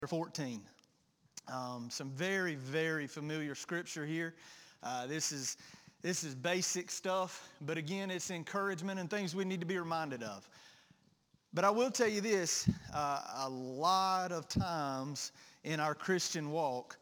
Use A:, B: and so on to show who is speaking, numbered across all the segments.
A: 14. Some very, very familiar scripture here. This is basic stuff, but again, it's encouragement and things we need to be reminded of. But I will tell you this, a lot of times in our Christian walk,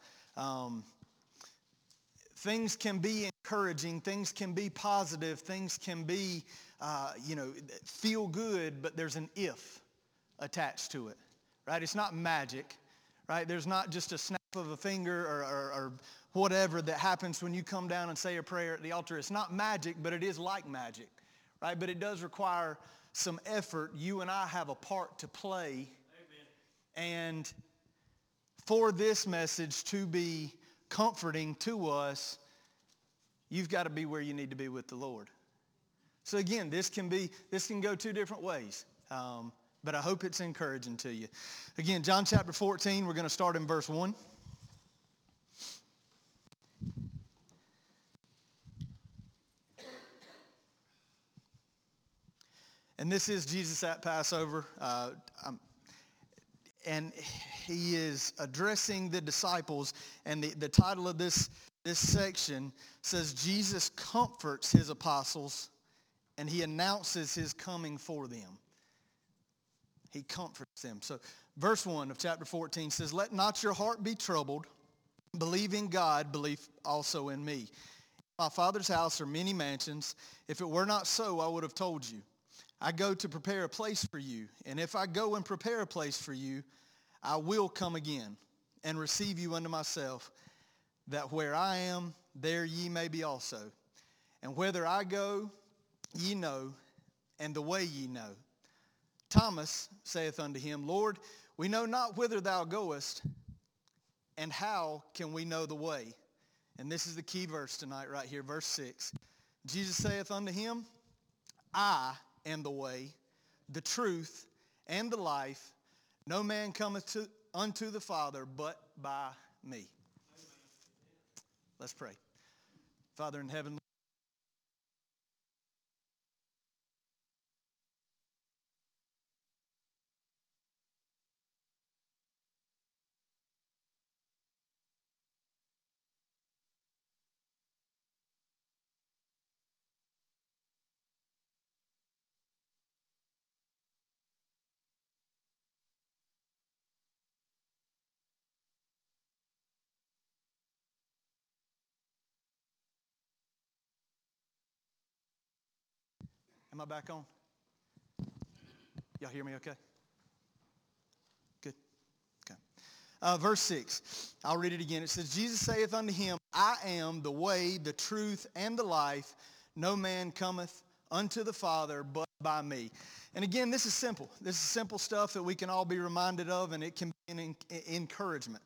A: things can be encouraging, things can be positive, things can be, feel good, but there's an if attached to it, right? It's not magic, right? There's not just a snap of a finger or whatever that happens when you come down and say a prayer at the altar. It's not magic, but it is like magic, right? But it does require some effort. You and I have a part to play. Amen. And for this message to be comforting to us, you've got to be where you need to be with the Lord. So again, this can go two different ways. But I hope it's encouraging to you. Again, John chapter 14, we're going to start in verse 1. And this is Jesus at Passover. And he is addressing the disciples. And the title of this section says, Jesus comforts his apostles and he announces his coming for them. He comforts them. So verse 1 of chapter 14 says, let not your heart be troubled. Believe in God, believe also in me. In my Father's house are many mansions. If it were not so, I would have told you. I go to prepare a place for you. And if I go and prepare a place for you, I will come again and receive you unto myself, that where I am, there ye may be also. And whither I go, ye know, and the way ye know. Thomas saith unto him, Lord, we know not whither thou goest, and how can we know the way? And this is the key verse tonight right here, verse 6. Jesus saith unto him, I am the way, the truth, and the life. No man cometh unto the Father but by me. Let's pray. Father in heaven, am I back on? Y'all hear me okay? Good. Okay. Verse 6. I'll read it again. It says, Jesus saith unto him, I am the way, the truth, and the life. No man cometh unto the Father but by me. And again, this is simple. This is simple stuff that we can all be reminded of, and it can be an encouragement.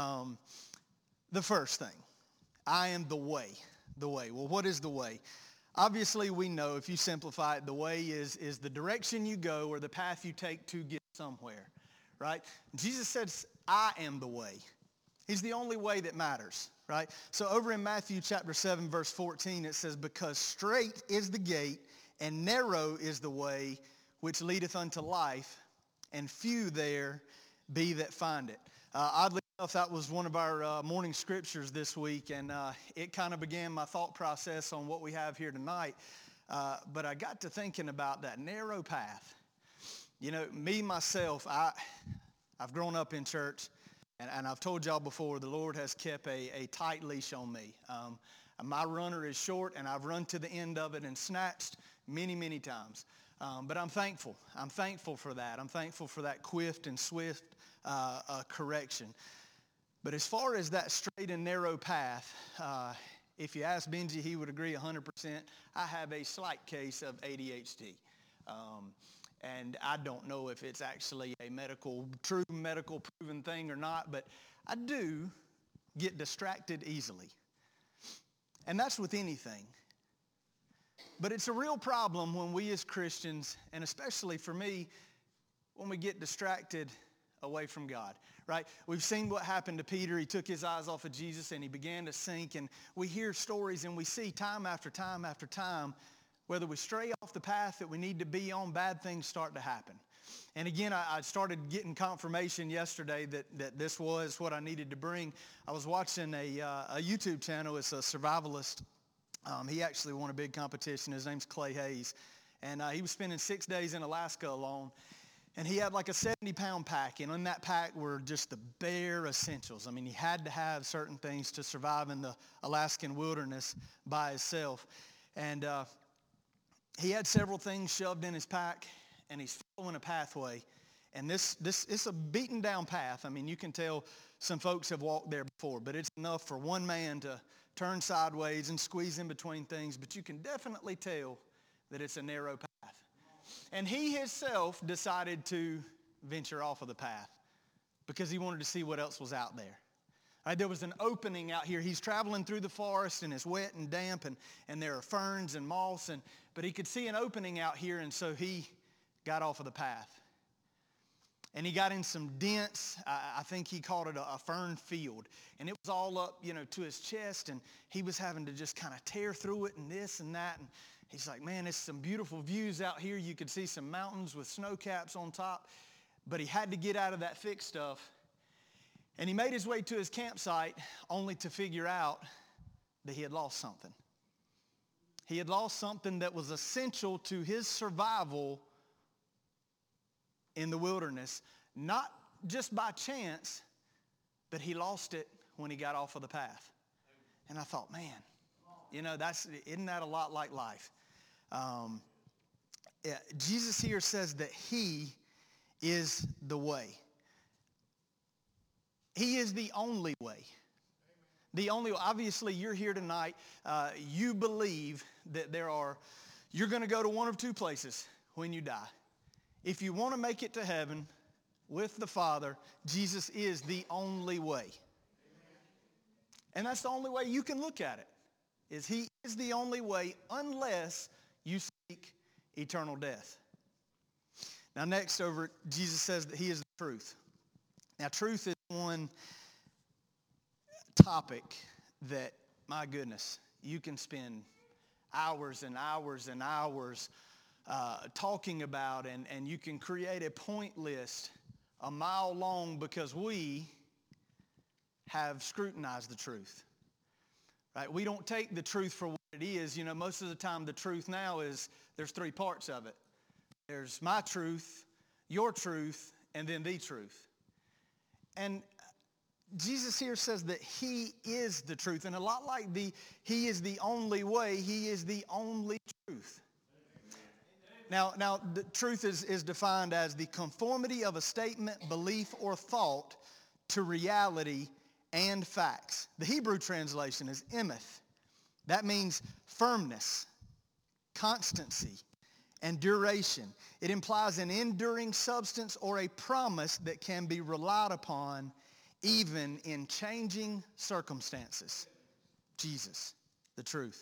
A: The first thing, I am the way. The way. Well, what is the way? Obviously, we know, if you simplify it, the way is the direction you go or the path you take to get somewhere, right? Jesus says, I am the way. He's the only way that matters, right? So over in Matthew chapter 7, verse 14, it says, because straight is the gate and narrow is the way which leadeth unto life, and few there be that find it. Oddly enough, that was one of our morning scriptures this week, and it kind of began my thought process on what we have here tonight. But I got to thinking about that narrow path. You know, me, myself, I've grown up in church, and I've told y'all before, the Lord has kept a tight leash on me. My runner is short, and I've run to the end of it and snatched many, many times. But I'm thankful. I'm thankful for that. I'm thankful for that quick and swift correction. But as far as that straight and narrow path, if you ask Benji, he would agree 100%. I have a slight case of ADHD. And I don't know if it's actually a true medical proven thing or not, but I do get distracted easily. And that's with anything. But it's a real problem when we as Christians, and especially for me, when we get distracted away from God, right? We've seen what happened to Peter. He took his eyes off of Jesus and he began to sink. And we hear stories and we see time after time after time, whether we stray off the path that we need to be on, bad things start to happen. And again, I started getting confirmation yesterday that this was what I needed to bring. I was watching a YouTube channel. It's a survivalist. He actually won a big competition. His name's Clay Hayes. And he was spending 6 days in Alaska alone. And he had like a 70-pound pack. And in that pack were just the bare essentials. I mean, he had to have certain things to survive in the Alaskan wilderness by himself. And he had several things shoved in his pack. And he's following a pathway. And this it's a beaten down path. I mean, you can tell some folks have walked there before. But it's enough for one man to turn sideways and squeeze in between things. But you can definitely tell that it's a narrow path. And he himself decided to venture off of the path because he wanted to see what else was out there. Right, there was an opening out here. He's traveling through the forest and it's wet and damp and there are ferns and moss. But he could see an opening out here, and so he got off of the path. And he got in some dense, I think he called it a fern field. And it was all up, to his chest. And he was having to just kind of tear through it and this and that. And he's like, man, there's some beautiful views out here. You could see some mountains with snow caps on top. But he had to get out of that thick stuff. And he made his way to his campsite only to figure out that he had lost something. He had lost something that was essential to his survival in the wilderness, not just by chance, but he lost it when he got off of the path. And I thought, man, isn't that a lot like life? Jesus here says that he is the way. He is the only way. The only, obviously you're here tonight, you believe that you're going to go to one of two places when you die. If you want to make it to heaven with the Father, Jesus is the only way. And that's the only way you can look at it, is he is the only way unless you seek eternal death. Now next over, Jesus says that he is the truth. Now truth is one topic that, my goodness, you can spend hours and hours and hours talking about, and you can create a point list a mile long because we have scrutinized the truth. Right? We don't take the truth for what it is. Most of the time the truth now is there's three parts of it. There's my truth, your truth, and then the truth. And Jesus here says that he is the truth. And a lot like he is the only way, he is the only truth. Now the truth is defined as the conformity of a statement, belief, or thought to reality and facts. The Hebrew translation is emeth. That means firmness, constancy, and duration. It implies an enduring substance or a promise that can be relied upon even in changing circumstances. Jesus, the truth.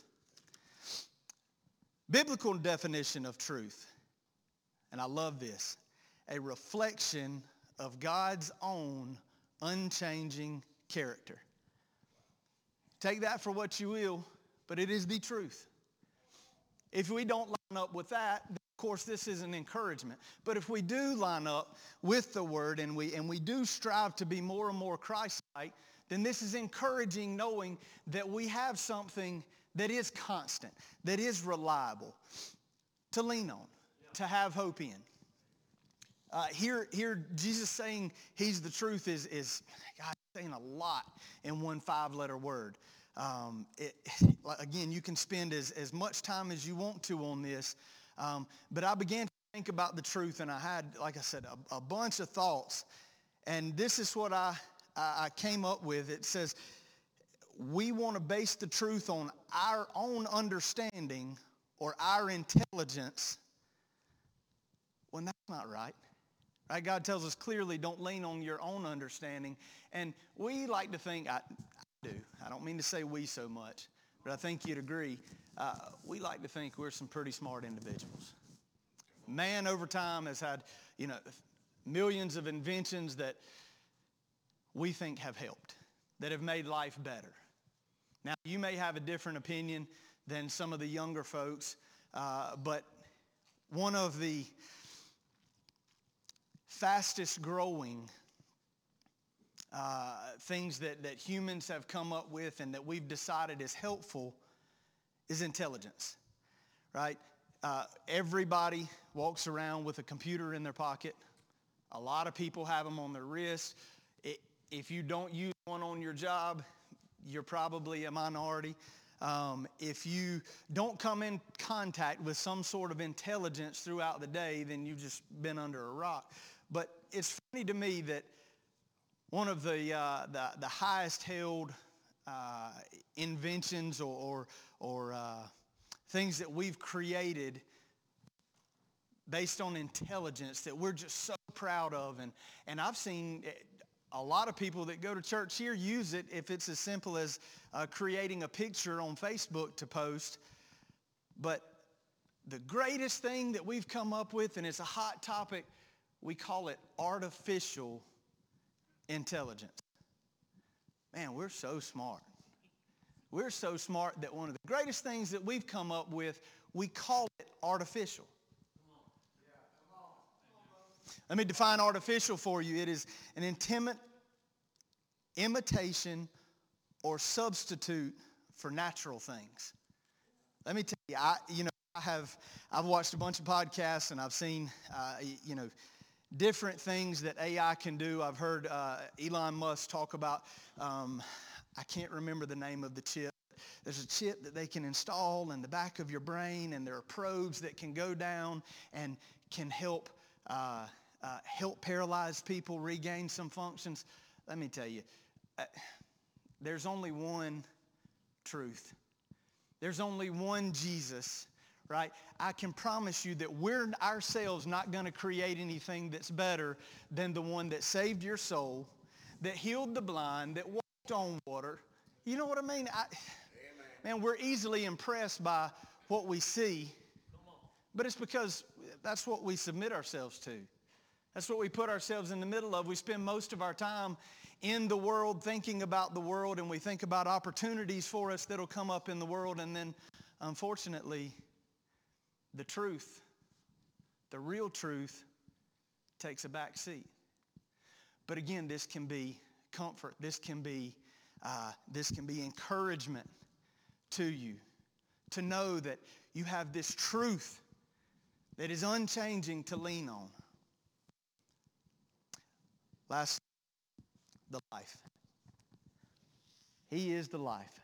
A: Biblical definition of truth, and I love this, a reflection of God's own unchanging character. Take that for what you will, but it is the truth. If we don't line up with that, then of course this is an encouragement. But if we do line up with the Word and we do strive to be more and more Christ-like, then this is encouraging, knowing that we have something that is constant, that is reliable, to lean on, to have hope in. Here Jesus saying he's the truth is God saying a lot in one 5-letter word. Again, you can spend as much time as you want to on this, but I began to think about the truth, and I had, like I said, a bunch of thoughts, and this is what I came up with. It says, we want to base the truth on our own understanding or our intelligence when that's not right. Right? God tells us clearly, don't lean on your own understanding. And we like to think, I do. I don't mean to say we so much, but I think you'd agree. We like to think we're some pretty smart individuals. Man over time has had, millions of inventions that we think have helped, that have made life better. Now, you may have a different opinion than some of the younger folks, but one of the fastest growing things that humans have come up with and that we've decided is helpful is intelligence, right? Everybody walks around with a computer in their pocket. A lot of people have them on their wrist. If you don't use one on your job, you're probably a minority. If you don't come in contact with some sort of intelligence throughout the day, then you've just been under a rock. But it's funny to me that one of the highest held inventions or things that we've created based on intelligence that we're just so proud of, and I've seen a lot of people that go to church here use it if it's as simple as creating a picture on Facebook to post. But the greatest thing that we've come up with, and it's a hot topic, we call it artificial intelligence. Man, we're so smart. We're so smart that one of the greatest things that we've come up with, we call it artificial. Let me define artificial for you. It is an intimate imitation or substitute for natural things. Let me tell you, I've watched a bunch of podcasts and I've seen, different things that AI can do. I've heard Elon Musk talk about, I can't remember the name of the chip. There's a chip that they can install in the back of your brain, and there are probes that can go down and can help paralyzed people regain some functions. Let me tell you, there's only one truth. There's only one Jesus, right? I can promise you that we're ourselves not going to create anything that's better than the one that saved your soul, that healed the blind, that walked on water. You know what I mean? Man, we're easily impressed by what we see, but it's because that's what we submit ourselves to. That's what we put ourselves in the middle of. We spend most of our time in the world thinking about the world, and we think about opportunities for us that'll come up in the world, and then unfortunately the truth, the real truth, takes a back seat. But again, this can be comfort. This can be encouragement to you to know that you have this truth that is unchanging to lean on. Last, the life. He is the life.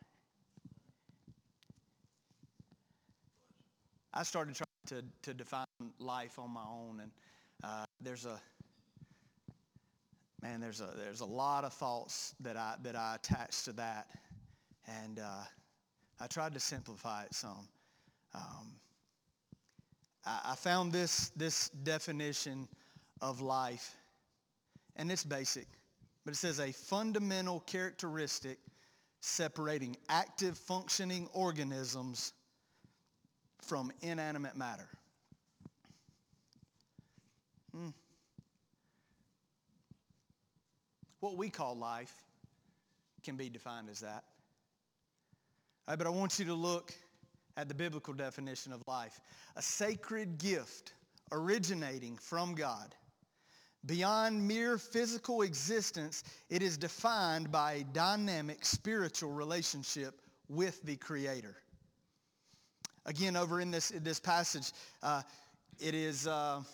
A: I started trying to define life on my own, and there's a lot of thoughts that I attach to that, and I tried to simplify it some. I found this definition of life, and it's basic, but it says a fundamental characteristic separating active functioning organisms from inanimate matter. What we call life can be defined as that. But I want you to look at the biblical definition of life. A sacred gift originating from God. Beyond mere physical existence, it is defined by a dynamic spiritual relationship with the Creator. Again, over in this passage, it is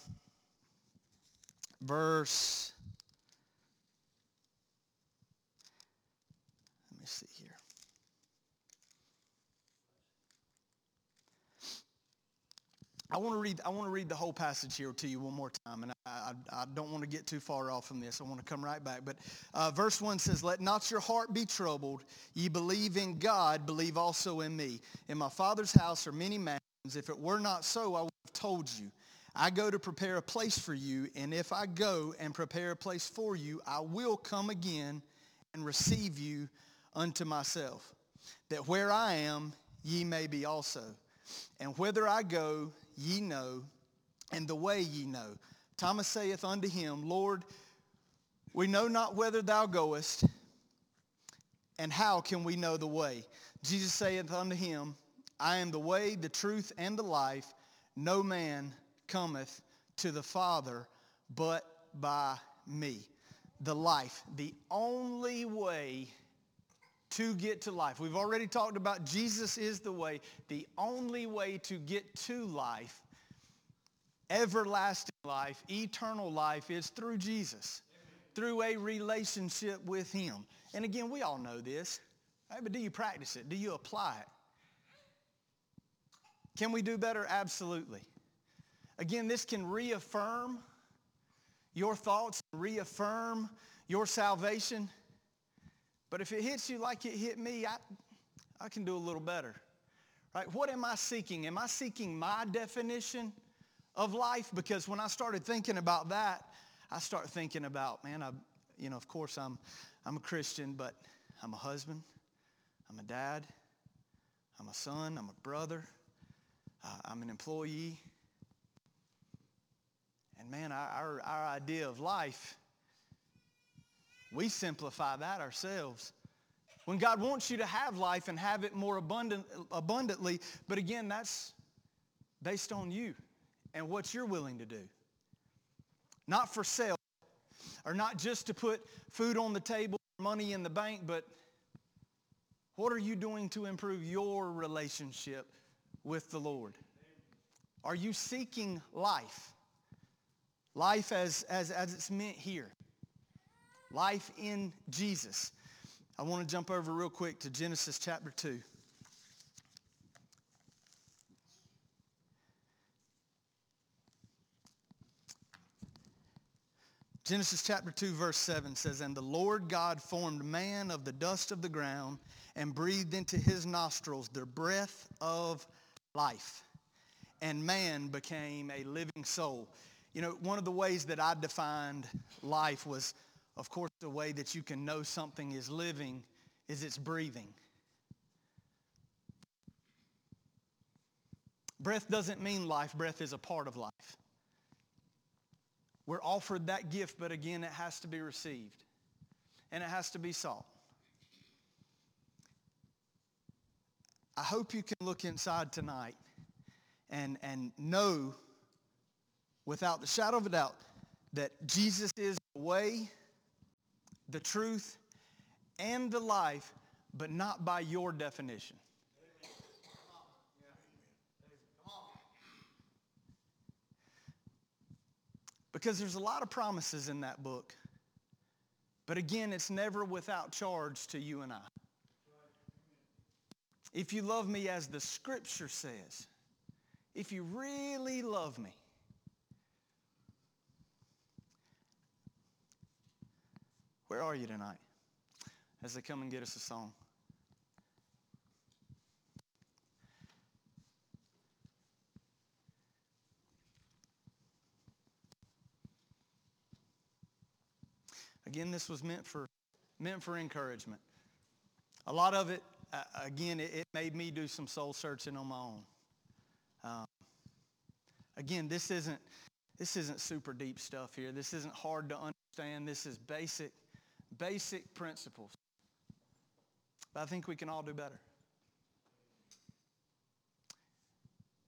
A: verse, let me see here. I want to read the whole passage here to you one more time, and I don't want to get too far off from this. I want to come right back. But verse 1 says, "Let not your heart be troubled. Ye believe in God, believe also in me. In my Father's house are many mansions. If it were not so, I would have told you. I go to prepare a place for you, and if I go and prepare a place for you, I will come again and receive you unto myself, that where I am, ye may be also. And whither I go, ye know, and the way ye know." Thomas saith unto him, "Lord, we know not whither thou goest, and how can we know the way?" Jesus saith unto him, "I am the way, the truth, and the life. No man cometh to the Father but by me. The life, the only way to get to life. We've already talked about Jesus is the way. The only way to get to life, everlasting life, eternal life, is through Jesus, through a relationship with him. And again, we all know this, right? But do you practice it? Do you apply it? Can we do better? Absolutely. Again, this can reaffirm your thoughts, reaffirm your salvation. But if it hits you like it hit me, I can do a little better. Right? What am I seeking? Am I seeking my definition of life? Because when I started thinking about that, I start thinking about, man, of course I'm a Christian, but I'm a husband, I'm a dad, I'm a son, I'm a brother, I'm an employee. And man, our idea of life, we simplify that ourselves. When God wants you to have life and have it more abundantly, but again, that's based on you and what you're willing to do. Not for sale, or not just to put food on the table, money in the bank, but what are you doing to improve your relationship with the Lord? Are you seeking life? Life as it's meant here. Life in Jesus. I want to jump over real quick to Genesis chapter 2. Genesis chapter 2 verse 7 says, "And the Lord God formed man of the dust of the ground and breathed into his nostrils the breath of life. And man became a living soul." You know, one of the ways that I defined life was, of course, the way that you can know something is living is it's breathing. Breath doesn't mean life. Breath is a part of life. We're offered that gift, but again, it has to be received. And it has to be sought. I hope you can look inside tonight and know without the shadow of a doubt that Jesus is the way, the truth, and the life, but not by your definition. Because there's a lot of promises in that book. But again, it's never without charge to you and I. If you love me as the scripture says, if you really love me, where are you tonight? As they come and get us a song. Again, this was meant for encouragement. A lot of it, again, it made me do some soul searching on my own. Again, this isn't super deep stuff here. This isn't hard to understand. This is basic principles. But I think we can all do better.